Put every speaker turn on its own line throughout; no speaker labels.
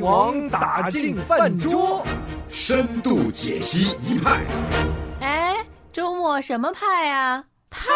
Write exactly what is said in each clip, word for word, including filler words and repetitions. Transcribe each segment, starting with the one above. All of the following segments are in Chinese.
王打进饭桌，
深度解析一派。
哎，周末什么派啊？
派，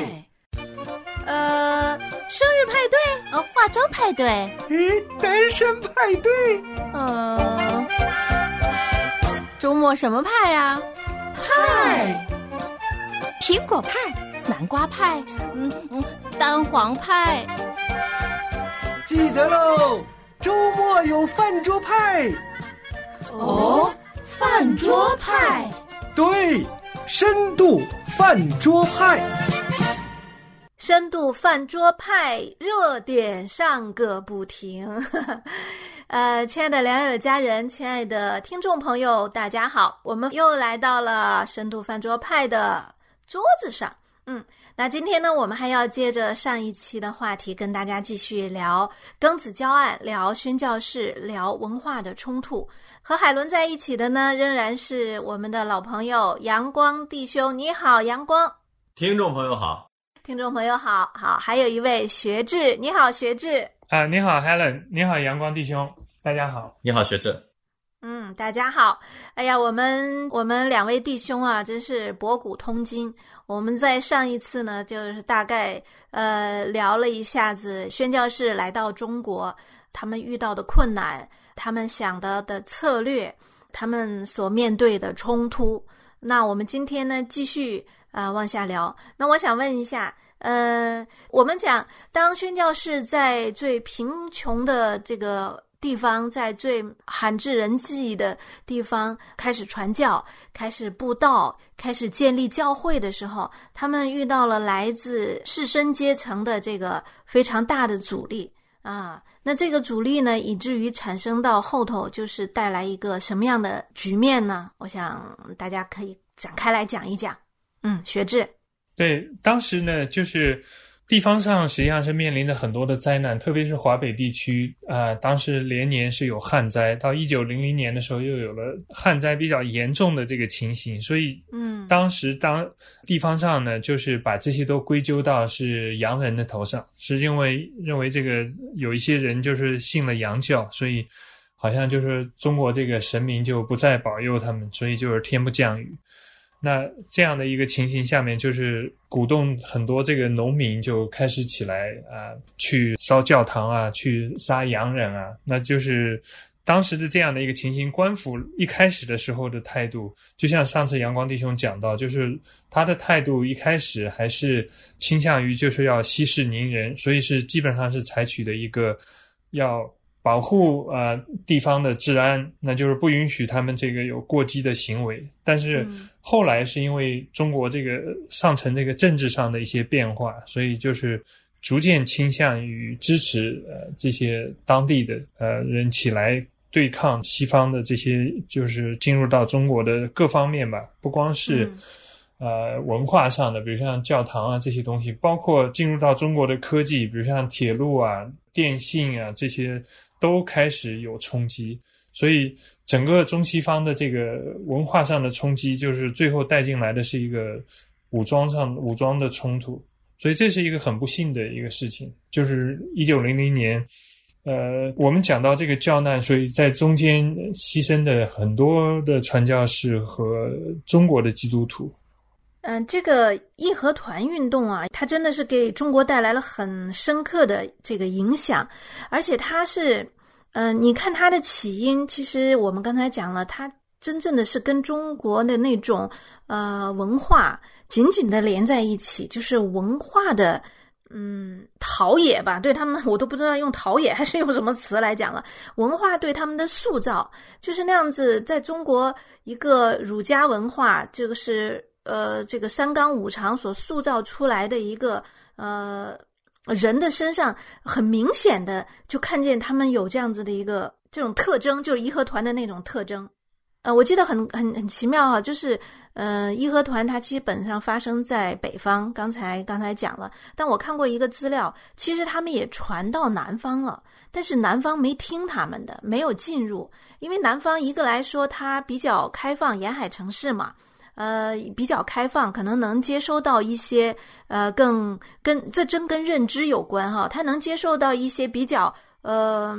呃，生日派对，
呃，化妆派对，
诶，单身派对，
呃，周末什么派啊？
派，
苹果派，南瓜派，嗯嗯，蛋黄派。
记得喽，周末有饭桌派。
哦，饭桌派，
对，深度饭桌派。
深度饭桌派热点上个不停。呃，亲爱的良友家人，亲爱的听众朋友，大家好，我们又来到了深度饭桌派的桌子上。嗯，那今天呢，我们还要接着上一期的话题，跟大家继续聊庚子教案，聊宣教士，聊文化的冲突。和海伦在一起的呢，仍然是我们的老朋友阳光弟兄。你好，阳光。
听众朋友好。
听众朋友好，好，还有一位学志，你好，学志。
啊，你好 Helen， 你好阳光弟兄，大家好。
你好学志。
嗯，大家好。哎呀，我们我们两位弟兄啊，真是博古通今。我们在上一次呢，就是大概呃聊了一下子宣教士来到中国，他们遇到的困难，他们想的的策略，他们所面对的冲突。那我们今天呢，继续呃往下聊。那我想问一下，呃，我们讲当宣教士在最贫穷的这个地方，在最罕至人迹的地方开始传教，开始布道，开始建立教会的时候，他们遇到了来自士绅阶层的这个非常大的阻力啊。那这个阻力呢，以至于产生到后头就是带来一个什么样的局面呢？我想大家可以展开来讲一讲。嗯，学志。
对，当时呢，就是地方上实际上是面临着很多的灾难，特别是华北地区啊、呃，当时连年是有旱灾，到一九零零年的时候又有了旱灾比较严重的这个情形，所以嗯，当时当地方上呢，就是把这些都归咎到是洋人的头上，是因为认为这个有一些人就是信了洋教，所以好像就是中国这个神明就不再保佑他们，所以就是天不降雨。那这样的一个情形下面，就是鼓动很多这个农民就开始起来啊、呃，去烧教堂啊，去杀洋人啊。那就是当时的这样的一个情形，官府一开始的时候的态度，就像上次阳光弟兄讲到，就是他的态度一开始还是倾向于就是要息事宁人，所以是基本上是采取的一个要保护呃地方的治安，那就是不允许他们这个有过激的行为。但是后来是因为中国这个上层这个政治上的一些变化，所以就是逐渐倾向于支持呃这些当地的呃人起来对抗西方的这些，就是进入到中国的各方面吧，不光是、嗯、呃文化上的，比如像教堂啊这些东西，包括进入到中国的科技，比如像铁路啊、电信啊这些都开始有冲击，所以整个中西方的这个文化上的冲击，就是最后带进来的是一个武装上武装的冲突，所以这是一个很不幸的一个事情。就是一九零零年，呃，我们讲到这个教难，所以在中间牺牲的很多的传教士和中国的基督徒。
嗯，这个义和团运动啊，它真的是给中国带来了很深刻的这个影响，而且它是，嗯、呃，你看它的起因，其实我们刚才讲了，它真正的是跟中国的那种呃文化紧紧的连在一起，就是文化的嗯陶冶吧，对他们我都不知道用陶冶还是用什么词来讲了，文化对他们的塑造就是那样子，在中国一个儒家文化，这个是。呃，这个三纲五常所塑造出来的一个呃人的身上，很明显的就看见他们有这样子的一个这种特征，就是义和团的那种特征。呃，我记得很很很奇妙啊，就是呃义和团它基本上发生在北方，刚才刚才讲了，但我看过一个资料，其实他们也传到南方了，但是南方没听他们的，没有进入，因为南方一个来说它比较开放，沿海城市嘛。呃，比较开放，可能能接收到一些呃，更跟这真跟认知有关哈，他能接受到一些比较呃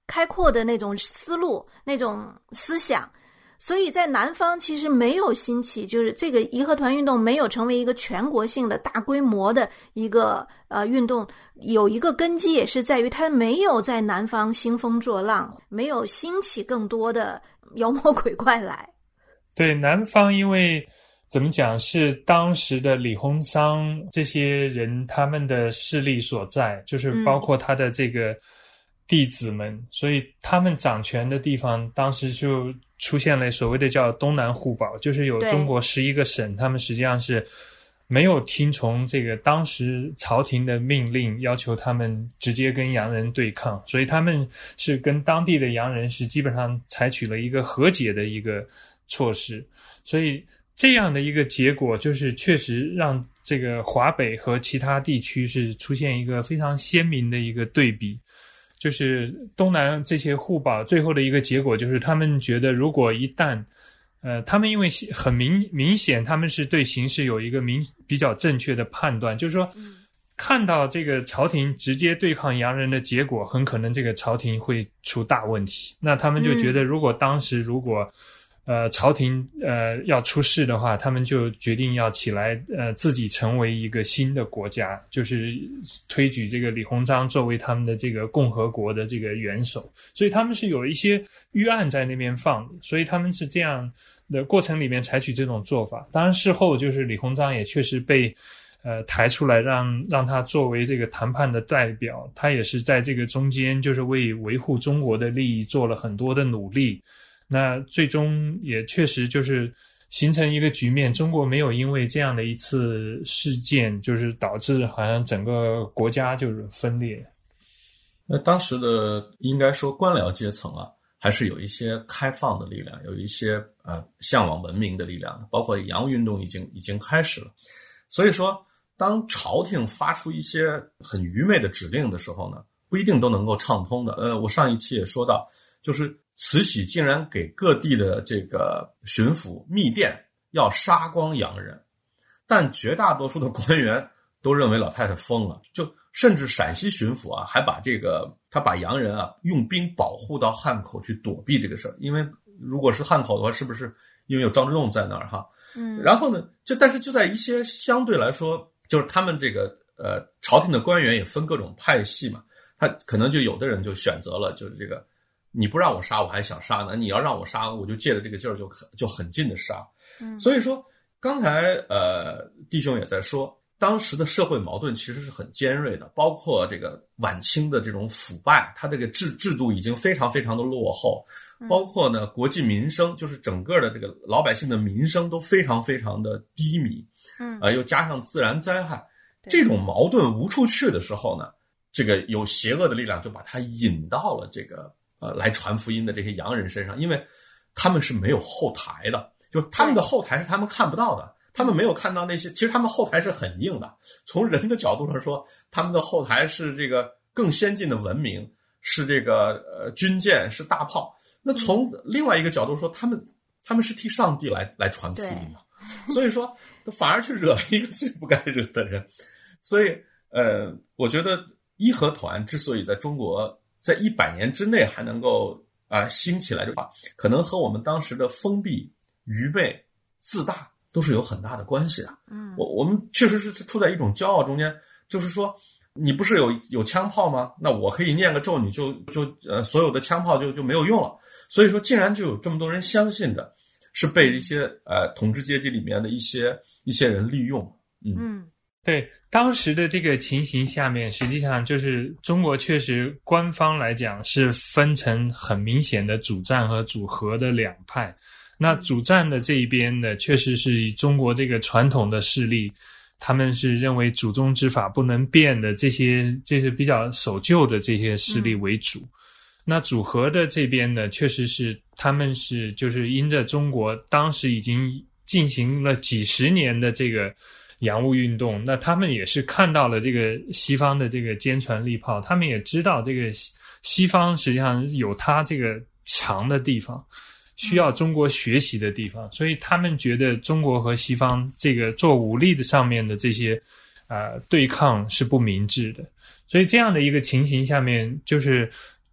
开阔的那种思路、那种思想。所以在南方其实没有兴起，就是这个义和团运动没有成为一个全国性的大规模的一个呃运动，有一个根基也是在于它没有在南方兴风作浪，没有兴起更多的妖魔鬼怪来。
对，南方因为怎么讲是当时的李鸿章这些人他们的势力所在，就是包括他的这个弟子们、嗯、所以他们掌权的地方当时就出现了所谓的叫东南互保，就是有中国十一个省，他们实际上是没有听从这个当时朝廷的命令，要求他们直接跟洋人对抗，所以他们是跟当地的洋人是基本上采取了一个和解的一个措施，所以这样的一个结果就是确实让这个华北和其他地区是出现一个非常鲜明的一个对比。就是东南这些互保最后的一个结果就是他们觉得如果一旦呃，他们因为很明明显他们是对形势有一个明比较正确的判断，就是说看到这个朝廷直接对抗洋人的结果，很可能这个朝廷会出大问题，那他们就觉得如果当时如果呃，朝廷呃要出事的话，他们就决定要起来呃自己成为一个新的国家，就是推举这个李鸿章作为他们的这个共和国的这个元首，所以他们是有一些预案在那边放的，所以他们是这样的过程里面采取这种做法。当然事后就是李鸿章也确实被呃抬出来让让他作为这个谈判的代表，他也是在这个中间就是为维护中国的利益做了很多的努力。那最终也确实就是形成一个局面，中国没有因为这样的一次事件就是导致好像整个国家就是分裂。
那当时的应该说官僚阶层啊，还是有一些开放的力量，有一些呃向往文明的力量，包括洋务运动已经已经开始了。所以说当朝廷发出一些很愚昧的指令的时候呢，不一定都能够畅通的。呃，我上一期也说到，就是慈禧竟然给各地的这个巡抚密电要杀光洋人，但绝大多数的官员都认为老太太疯了，就甚至陕西巡抚啊，还把这个他把洋人啊用兵保护到汉口去躲避这个事儿，因为如果是汉口的话，是不是因为有张之洞在那儿哈？嗯，然后呢，就但是就在一些相对来说，就是他们这个呃朝廷的官员也分各种派系嘛，他可能就有的人就选择了就是这个。你不让我杀我还想杀呢，你要让我杀我就借着这个劲儿就就很劲的杀。嗯，所以说刚才呃弟兄也在说，当时的社会矛盾其实是很尖锐的，包括这个晚清的这种腐败，它这个制制度已经非常非常的落后，包括呢国计民生，就是整个的这个老百姓的民生都非常非常的低迷。嗯，呃又加上自然灾害，这种矛盾无处去的时候呢，这个有邪恶的力量就把它引到了这个呃，来传福音的这些洋人身上，因为他们是没有后台的，就是他们的后台是他们看不到的，他们没有看到那些，其实他们后台是很硬的。从人的角度上说，他们的后台是这个更先进的文明，是这个呃军舰，是大炮。那从另外一个角度说，他们他们是替上帝来来传福音的，所以说反而去惹了一个最不该惹的人。所以呃，我觉得义和团之所以在中国在一百年之内还能够啊、呃、兴起来的话，可能和我们当时的封闭、愚昧、自大都是有很大的关系的。嗯，我我们确实是处在一种骄傲中间，就是说，你不是有有枪炮吗？那我可以念个咒，你就就呃所有的枪炮就就没有用了。所以说，竟然就有这么多人相信的，是被一些呃统治阶级里面的一些一些人利用。嗯。嗯，
对，当时的这个情形下面，实际上就是中国确实官方来讲是分成很明显的主战和主和的两派。那主战的这一边呢，确实是以中国这个传统的势力，他们是认为祖宗之法不能变的这些这些比较守旧的这些势力为主。嗯，那主和的这边呢，确实是他们是就是因着中国当时已经进行了几十年的这个洋务运动，那他们也是看到了这个西方的这个坚船利炮，他们也知道这个西方实际上有它这个强的地方，需要中国学习的地方，所以他们觉得中国和西方这个做武力的上面的这些呃对抗是不明智的。所以这样的一个情形下面，就是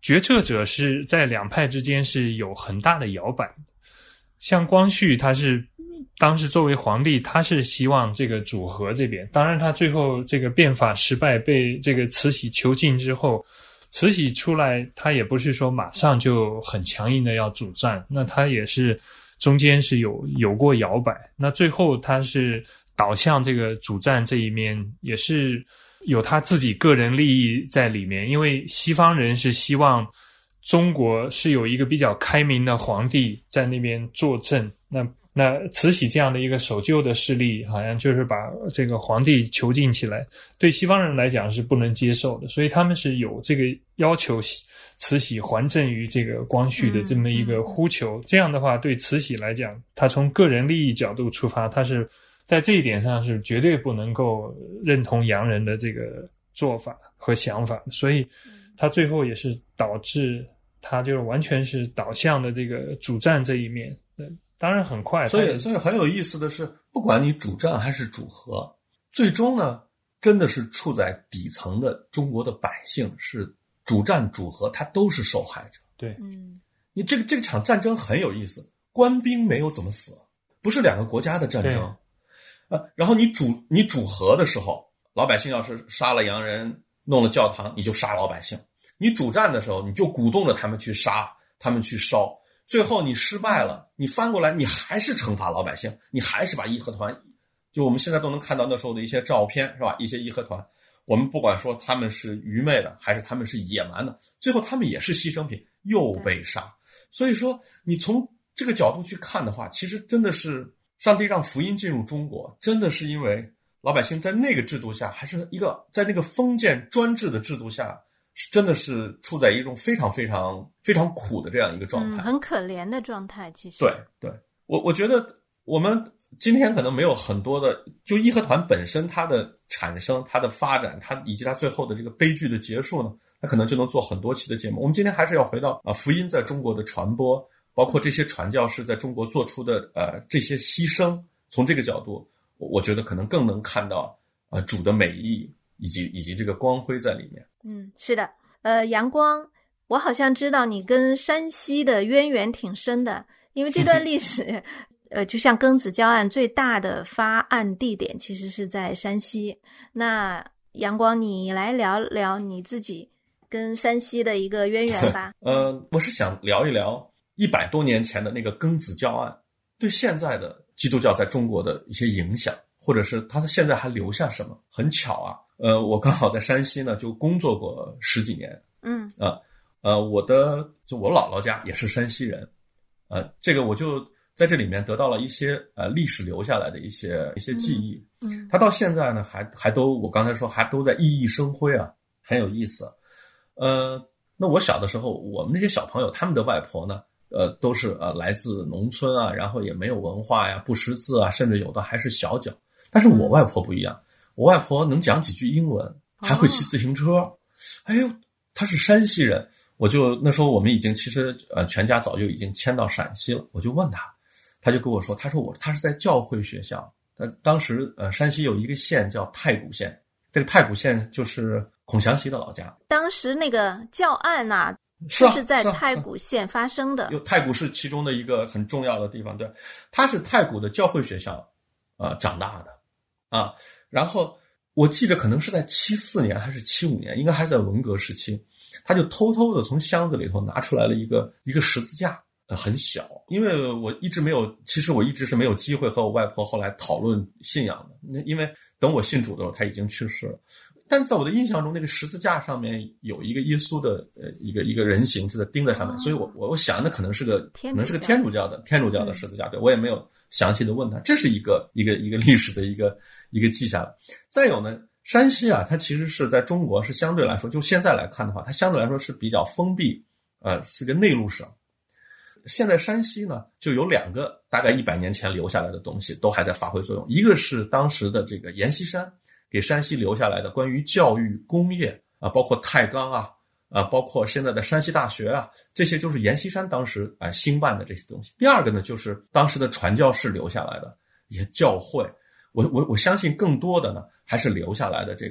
决策者是在两派之间是有很大的摇摆。像光绪他是当时作为皇帝，他是希望这个主和这边，当然他最后这个变法失败，被这个慈禧囚禁之后，慈禧出来他也不是说马上就很强硬的要主战，那他也是中间是有有过摇摆，那最后他是导向这个主战这一面，也是有他自己个人利益在里面，因为西方人是希望中国是有一个比较开明的皇帝在那边坐镇，那那慈禧这样的一个守旧的势力，好像就是把这个皇帝囚禁起来，对西方人来讲是不能接受的，所以他们是有这个要求慈禧还政于这个光绪的这么一个呼求。嗯嗯、这样的话，对慈禧来讲，他从个人利益角度出发，他是在这一点上是绝对不能够认同洋人的这个做法和想法，所以他最后也是导致他就是完全是导向的这个主战这一面。当然很快，
所以所以很有意思的是，不管你主战还是主和，最终呢，真的是处在底层的中国的百姓是主战主和，他都是受害者。
对，
嗯，
你这个这场战争很有意思，官兵没有怎么死，不是两个国家的战争，呃，然后你主你主和的时候，老百姓要是杀了洋人，弄了教堂，你就杀老百姓；你主战的时候，你就鼓动着他们去杀，他们去烧。最后你失败了，你翻过来你还是惩罚老百姓，你还是把义和团，就我们现在都能看到那时候的一些照片，是吧？一些义和团，我们不管说他们是愚昧的还是他们是野蛮的，最后他们也是牺牲品，又被杀。所以说你从这个角度去看的话，其实真的是上帝让福音进入中国，真的是因为老百姓在那个制度下，还是一个在那个封建专制的制度下，真的是处在一种非常非常非常苦的这样一个状态，
嗯、很可怜的状态。其实
对对，我我觉得我们今天可能没有很多的，就义和团本身它的产生、它的发展，它以及它最后的这个悲剧的结束呢，它可能就能做很多期的节目。我们今天还是要回到啊福音在中国的传播，包括这些传教士在中国做出的呃这些牺牲，从这个角度，我觉得可能更能看到呃主的美意以及以及这个光辉在里面。
嗯，是的，呃，阳光，我好像知道你跟山西的渊源挺深的，因为这段历史，呃，就像庚子教案最大的发案地点其实是在山西。那阳光，你来聊聊你自己跟山西的一个渊源吧。
呃，我是想聊一聊一百多年前的那个庚子教案对现在的基督教在中国的一些影响，或者是它现在还留下什么。很巧啊，呃，我刚好在山西呢就工作过十几年，
嗯
啊，呃，呃，我的就我姥姥家也是山西人，呃，这个我就在这里面得到了一些呃历史留下来的一些一些记忆，
嗯，
它到现在呢还还都我刚才说还都在熠熠生辉啊，很有意思。呃，那我小的时候，我们那些小朋友他们的外婆呢，呃，都是呃来自农村啊，然后也没有文化呀，不识字啊，甚至有的还是小脚。但是我外婆不一样，我外婆能讲几句英文，还会骑自行车。哦、哎呦，她是山西人，我就那时候我们已经其实呃全家早就已经迁到陕西了，我就问她，她就跟我说，她说我她是在教会学校，呃当时呃山西有一个县叫太谷县，这个太谷县就是孔祥熙的老家。
当时那个教案呐、啊。
是、啊、
是在太谷县发生的，
有太谷是其中的一个很重要的地方，对，他是太谷的教会学校呃长大的啊。然后我记得可能是在七四年还是七五年，应该还是在文革时期，他就偷偷的从箱子里头拿出来了一个一个十字架，呃很小，因为我一直没有，其实我一直是没有机会和我外婆后来讨论信仰的，因为等我信主的时候他已经去世了。但是在我的印象中，那个十字架上面有一个耶稣的呃一个一个人形就在钉在上面，哦、所以我我我想那可能是个可能是个天主教的天主教的十字架，对，我也没有详细的问他，这是一个一个一个历史的一个一个记下来。再有呢，山西啊，它其实是在中国是相对来说，就现在来看的话，它相对来说是比较封闭，呃，是个内陆省。现在山西呢，就有两个大概一百年前留下来的东西都还在发挥作用，一个是当时的这个阎锡山。给山西留下来的关于教育、工业啊，包括太钢啊，啊，包括现在的山西大学啊，这些就是阎锡山当时啊兴办的这些东西。第二个呢，就是当时的传教士留下来的一些教会。我我我相信更多的呢，还是留下来的这个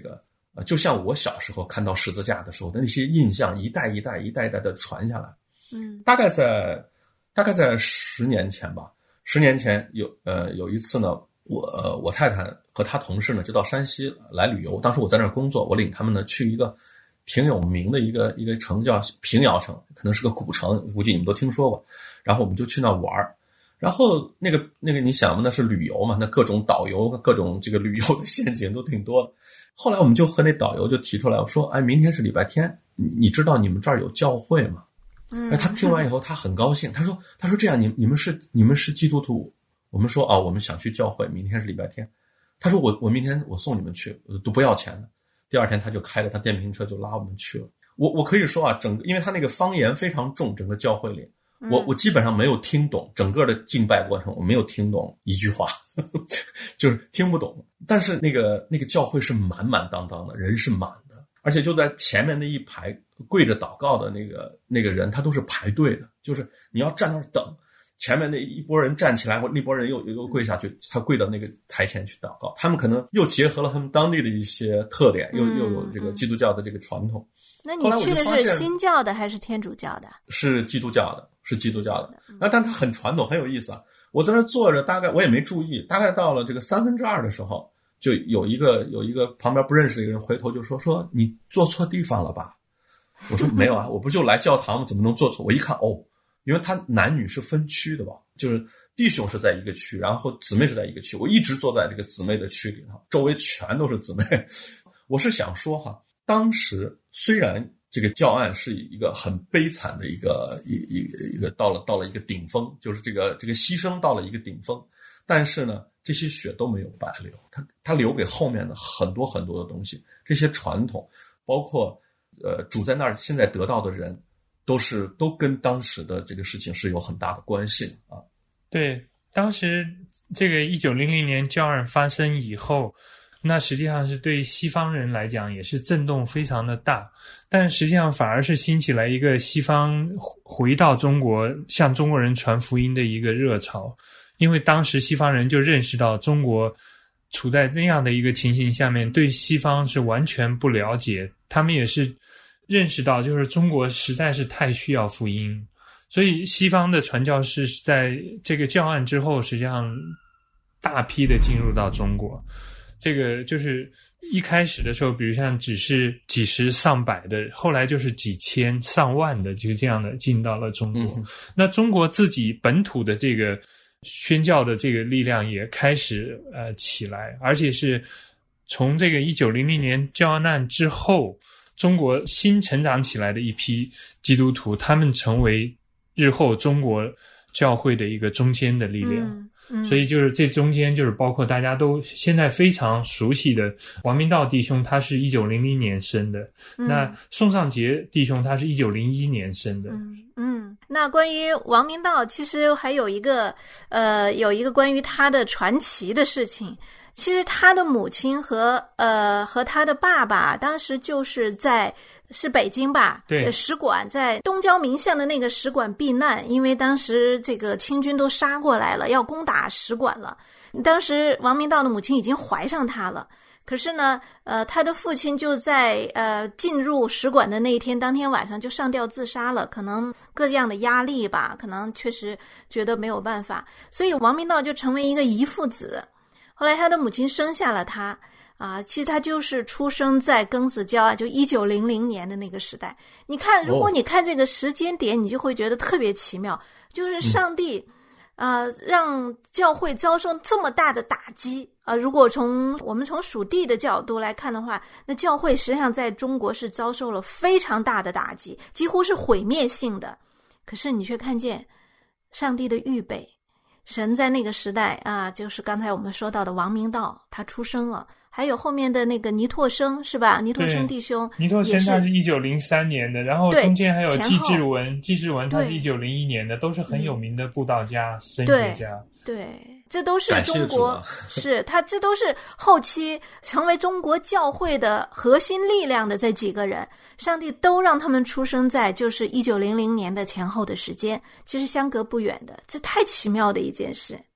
呃，就像我小时候看到十字架的时候的那些印象，一代一代一代一代的传下来。
嗯，
大概在大概在十年前吧，十年前有呃有一次呢，我呃我太太和她同事呢就到山西来旅游，当时我在那儿工作，我领他们呢去一个挺有名的一个一个城叫平遥城，可能是个古城，估计你们都听说过。然后我们就去那玩，然后那个那个你想嘛，那是旅游嘛，那各种导游各种这个旅游的陷阱都挺多的。后来我们就和那导游就提出来，我说哎，明天是礼拜天，你你知道你们这儿有教会吗？哎，他听完以后他很高兴，他说他说这样，你你们是你们是基督徒？我们说啊，我们想去教会，明天是礼拜天。他说我我明天我送你们去，都不要钱的。第二天他就开着他电瓶车就拉我们去了。我我可以说啊，整个因为他那个方言非常重，整个教会里，我我基本上没有听懂整个的敬拜过程，我没有听懂一句话，呵呵，就是听不懂。但是那个那个教会是满满当当的，人是满的，而且就在前面那一排跪着祷告的那个那个人，他都是排队的，就是你要站那儿等，前面那一拨人站起来，那拨人又又跪下去，他跪到那个台前去祷告。他们可能又结合了他们当地的一些特点，又又有这个基督教的这个传统。
那你去的是新教的还是天主教的？是
基督教的，是基督教的。那但它很传统，很有意思啊。我在那坐着，大概我也没注意，大概到了这个三分之二的时候，就有一个有一个旁边不认识的一个人回头就说说你坐错地方了吧？我说没有啊，我不就来教堂吗？怎么能坐错？我一看哦，因为他男女是分区的吧，就是弟兄是在一个区，然后姊妹是在一个区。我一直坐在这个姊妹的区里头，周围全都是姊妹。我是想说哈，当时虽然这个教案是一个很悲惨的一个一一一个到了到了一个顶峰，就是这个这个牺牲到了一个顶峰，但是呢，这些血都没有白流，他他留给后面的很多很多的东西，这些传统，包括呃主在那儿现在得到的人，都是都跟当时的这个事情是有很大的关系的啊。
对，当时这个一九零零年教案发生以后，那实际上是对西方人来讲也是震动非常的大，但实际上反而是兴起来一个西方回到中国向中国人传福音的一个热潮。因为当时西方人就认识到中国处在那样的一个情形下面，对西方是完全不了解，他们也是认识到就是中国实在是太需要福音，所以西方的传教士在这个教案之后实际上大批的进入到中国。这个就是一开始的时候比如像只是几十上百的，后来就是几千上万的，就这样的进到了中国、嗯、那中国自己本土的这个宣教的这个力量也开始呃起来，而且是从这个一九零零年教案之后，中国新成长起来的一批基督徒，他们成为日后中国教会的一个中坚的力量、嗯嗯、所以就是这中间就是包括大家都现在非常熟悉的王明道弟兄，他是一九零零年生的、嗯、那宋尚杰弟兄他是一九零一年生的。
嗯嗯，那关于王明道其实还有一个呃有一个关于他的传奇的事情。其实他的母亲和呃和他的爸爸当时就是在是北京吧，
对，
使馆在东交民巷的那个使馆避难，因为当时这个清军都杀过来了，要攻打使馆了。当时王明道的母亲已经怀上他了，可是呢呃他的父亲就在呃进入使馆的那一天当天晚上就上吊自杀了，可能各样的压力吧，可能确实觉得没有办法，所以王明道就成为一个遗腹子。后来他的母亲生下了他啊，其实他就是出生在庚子教案，就一九零零年的那个时代。你看，如果你看这个时间点，你就会觉得特别奇妙，就是上帝啊、呃、让教会遭受这么大的打击啊、呃。如果从我们从属地的角度来看的话，那教会实际上在中国是遭受了非常大的打击，几乎是毁灭性的。可是你却看见上帝的预备。神在那个时代啊，就是刚才我们说到的王明道，他出生了，还有后面的那个倪柝声是吧？倪柝声弟兄，
倪柝声他是一九零三年的，然后中间还有纪志文，纪志文他是一九零一年的，都是很有名的布道家、嗯、神学家。
对，对这都是中国，啊、是他这都是后期成为中国教会的核心力量的这几个人，上帝都让他们出生在就是一九零零年的前后的时间，其实相隔不远的，这太奇妙的一件事。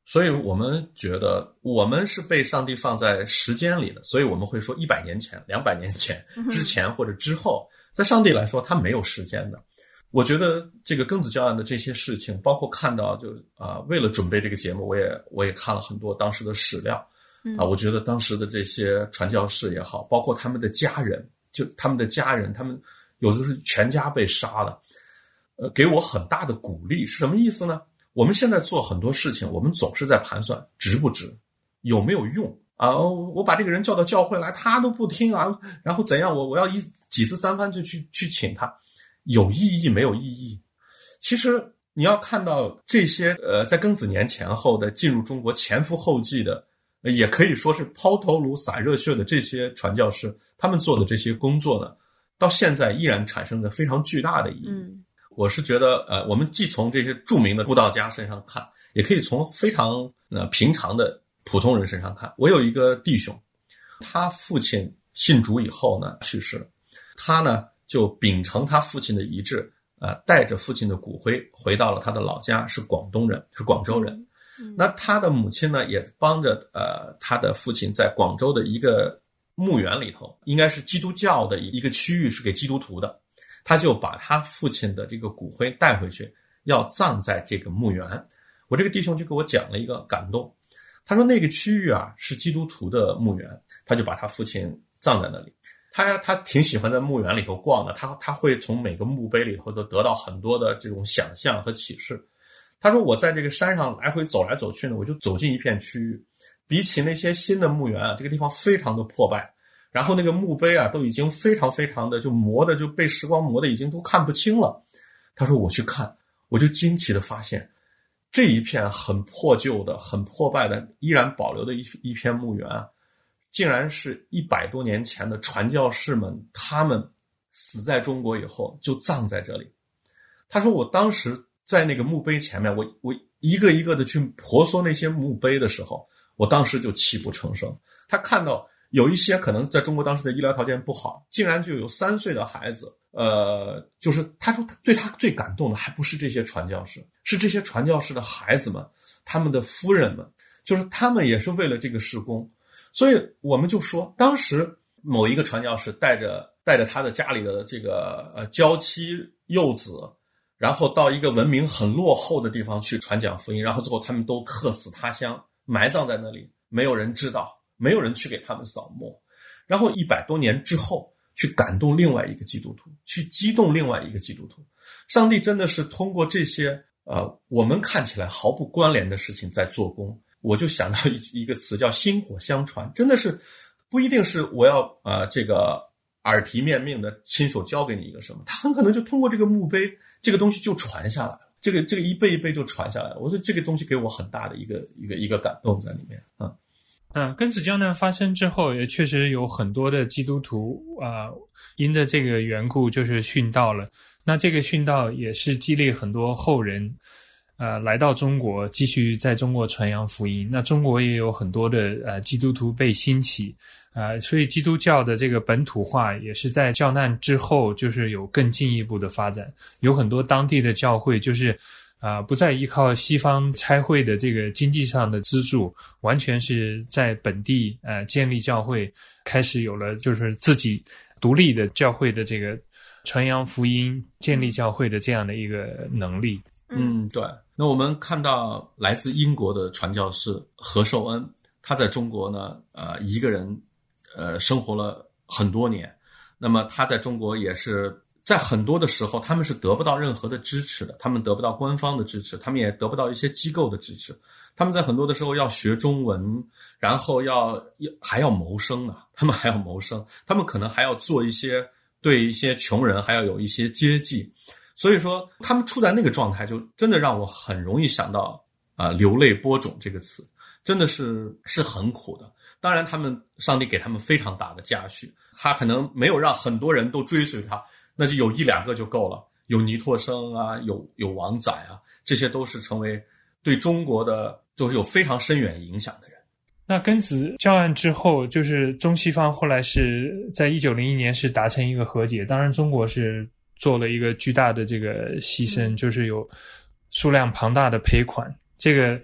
所以我们觉得我们是被上帝放在时间里的，所以我们会说一百年前、两百年前、之前或者之后，在上帝来说他没有时间的。我觉得这个庚子教案的这些事情，包括看到就啊、呃，为了准备这个节目，我也我也看了很多当时的史料啊、呃，我觉得当时的这些传教士也好，包括他们的家人，就他们的家人，他们有的是全家被杀了，呃，给我很大的鼓励。是什么意思呢？我们现在做很多事情，我们总是在盘算值不值，有没有用啊？我把这个人叫到教会来，他都不听啊，然后怎样？我我要一几次三番就去去请他。有意义没有意义？其实你要看到这些呃，在庚子年前后的进入中国前赴后继的，呃、也可以说是抛头颅洒热血的这些传教士，他们做的这些工作呢，到现在依然产生着非常巨大的意义。嗯，我是觉得呃，我们既从这些著名的布道家身上看，也可以从非常呃平常的普通人身上看。我有一个弟兄，他父亲信主以后呢去世了，他呢就秉承他父亲的遗志，呃，带着父亲的骨灰回到了他的老家，是广东人，是广州人。嗯、那他的母亲呢，也帮着呃他的父亲在广州的一个墓园里头，应该是基督教的一个区域，是给基督徒的。他就把他父亲的这个骨灰带回去，要葬在这个墓园。我这个弟兄就给我讲了一个感动，他说那个区域啊是基督徒的墓园，他就把他父亲葬在那里。他他挺喜欢在墓园里头逛的，他他会从每个墓碑里头都得到很多的这种想象和启示。他说我在这个山上来回走来走去呢，我就走进一片区域，比起那些新的墓园啊，这个地方非常的破败，然后那个墓碑啊都已经非常非常的就磨的就被时光磨的已经都看不清了。他说我去看，我就惊奇的发现这一片很破旧的很破败的依然保留的一一片墓园啊，竟然是一百多年前的传教士们，他们死在中国以后就葬在这里。他说我当时在那个墓碑前面，我我一个一个的去婆娑那些墓碑的时候，我当时就泣不成声。他看到有一些可能在中国当时的医疗条件不好，竟然就有三岁的孩子，呃，就是他说对他最感动的还不是这些传教士，是这些传教士的孩子们，他们的夫人们，就是他们也是为了这个事工。所以我们就说，当时某一个传教士带着带着他的家里的这个呃娇妻幼子，然后到一个文明很落后的地方去传讲福音，然后最后他们都客死他乡，埋葬在那里，没有人知道，没有人去给他们扫墓。然后一百多年之后，去感动另外一个基督徒，去激动另外一个基督徒。上帝真的是通过这些呃我们看起来毫不关联的事情在做工。我就想到一一个词叫薪火相传，真的是不一定是我要呃这个耳提面命的亲手教给你一个什么，他很可能就通过这个墓碑这个东西就传下来了，这个这个一辈一辈就传下来了。我说这个东西给我很大的一个一个一个感动在里面啊。
嗯，庚子教难发生之后，也确实有很多的基督徒啊、呃，因着这个缘故就是殉道了。那这个殉道也是激励很多后人呃，来到中国，继续在中国传扬福音。那中国也有很多的呃基督徒被兴起，呃，所以基督教的这个本土化也是在教难之后，就是有更进一步的发展。有很多当地的教会就是啊、呃，不再依靠西方差会的这个经济上的资助，完全是在本地呃建立教会，开始有了就是自己独立的教会的这个传扬福音、建立教会的这样的一个能力。
嗯，对。那我们看到来自英国的传教士何寿恩，他在中国呢，呃，一个人，呃，生活了很多年。那么他在中国也是在很多的时候，他们是得不到任何的支持的，他们得不到官方的支持，他们也得不到一些机构的支持。他们在很多的时候要学中文，然后要还要谋生呢，他们还要谋生，他们可能还要做一些对一些穷人还要有一些接济。所以说他们处在那个状态，就真的让我很容易想到啊、呃、流泪播种这个词，真的是是很苦的。当然他们上帝给他们非常大的嘉许，他可能没有让很多人都追随他，那就有一两个就够了，有尼托生啊，有有王载啊，这些都是成为对中国的就是有非常深远影响的人。
那庚子教案之后，就是中西方后来是在一九零一年是达成一个和解，当然中国是做了一个巨大的这个牺牲，就是有数量庞大的赔款，这个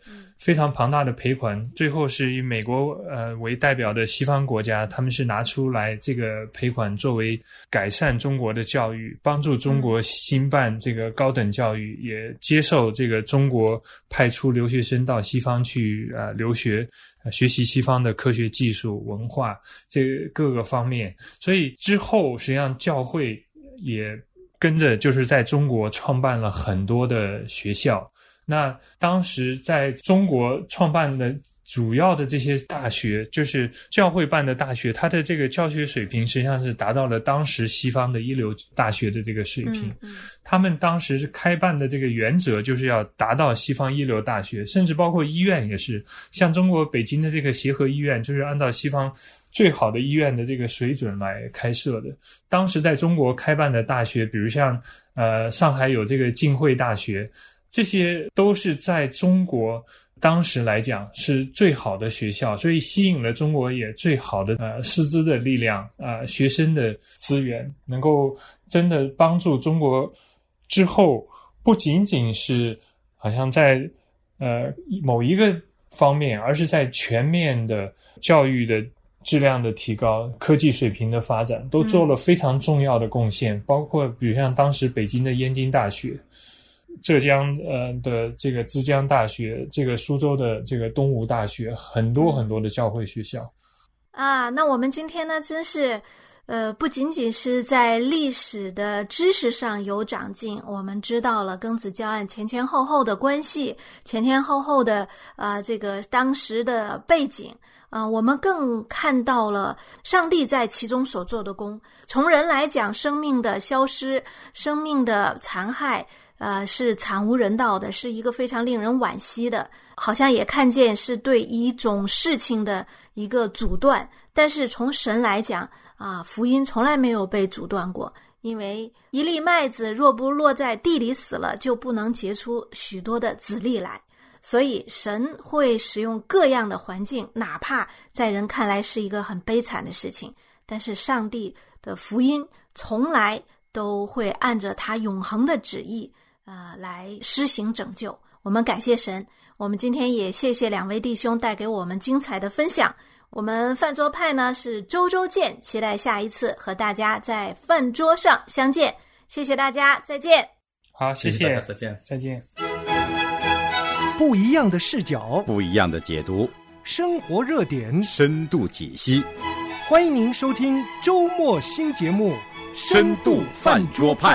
非常庞大的赔款，最后是以美国呃为代表的西方国家，他们是拿出来这个赔款作为改善中国的教育，帮助中国兴办这个高等教育，也接受这个中国派出留学生到西方去呃留学，呃学习西方的科学技术文化这各个方面。所以之后实际上教会也跟着就是在中国创办了很多的学校。那当时在中国创办的主要的这些大学，就是教会办的大学，它的这个教学水平实际上是达到了当时西方的一流大学的这个水平。
嗯嗯、
他们当时是开办的这个原则就是要达到西方一流大学，甚至包括医院也是，像中国北京的这个协和医院就是按照西方最好的医院的这个水准来开设的。当时在中国开办的大学，比如像呃上海有这个浸会大学，这些都是在中国当时来讲是最好的学校，所以吸引了中国也最好的呃师资的力量，呃学生的资源，能够真的帮助中国之后不仅仅是好像在呃某一个方面，而是在全面的教育的质量的提高，科技水平的发展，都做了非常重要的贡献。嗯、包括比如像当时北京的燕京大学，浙江呃的这个之江大学，这个苏州的这个东吴大学，很多很多的教会学校。
啊，那我们今天呢，真是呃，不仅仅是在历史的知识上有长进，我们知道了庚子教案前前后后的关系，前前后后的呃这个当时的背景。呃，我们更看到了上帝在其中所做的功。从人来讲，生命的消失，生命的残害，呃，是惨无人道的，是一个非常令人惋惜的。好像也看见是对一种事情的一个阻断，但是从神来讲啊，福音从来没有被阻断过。因为一粒麦子若不落在地里死了，就不能结出许多的子粒来。所以神会使用各样的环境，哪怕在人看来是一个很悲惨的事情，但是上帝的福音从来都会按着他永恒的旨意呃，来施行拯救。我们感谢神，我们今天也谢谢两位弟兄带给我们精彩的分享。我们饭桌派呢是周周见，期待下一次和大家在饭桌上相见。谢谢大家，再见。
好，谢谢，
谢谢大家，再见，
再见。
不一样的视角，
不一样的解读，
生活热点，
深度解析。
欢迎您收听周末新节目《
深度饭桌派》。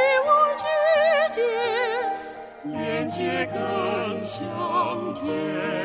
连接更香甜。